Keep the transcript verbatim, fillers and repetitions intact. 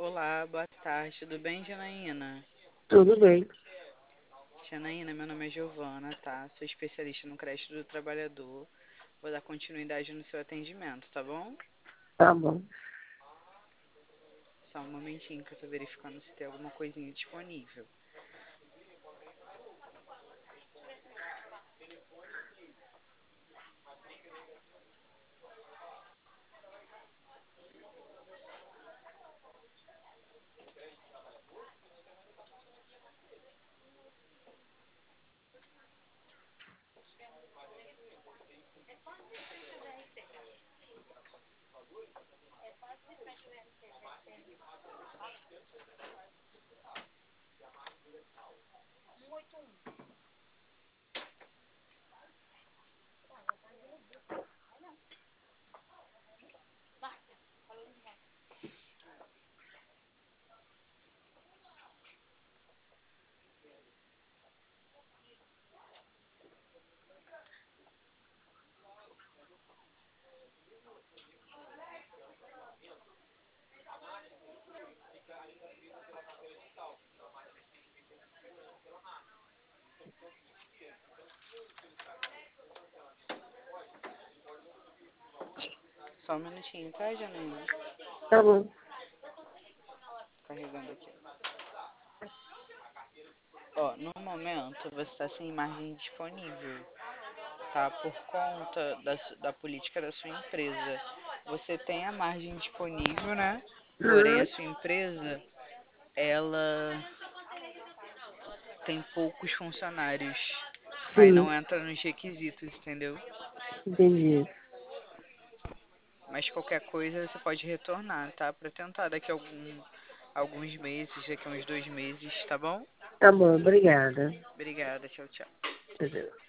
Olá, boa tarde, tudo bem, Janaína? Tudo bem, Janaína, meu nome é Giovana, tá? Sou especialista no crédito do trabalhador. Vou dar continuidade no seu atendimento, tá bom? tá bom. Só um momentinho que eu tô verificando se tem alguma coisinha disponível. Só um minutinho, tá, Janaína? Tá bom. Carregando aqui. Ó, no momento você está sem margem disponível, tá? Por conta da, su- da política da sua empresa. Você tem a margem disponível, né? Porém, a Uhum, sua empresa, ela tem poucos funcionários. Aí sim, não entra nos requisitos, entendeu? entendi. Mas qualquer coisa você pode retornar, tá? Pra tentar daqui a algum, alguns meses, daqui a uns dois meses, tá bom? Tá bom, obrigada. Obrigada, tchau, tchau. Entendeu?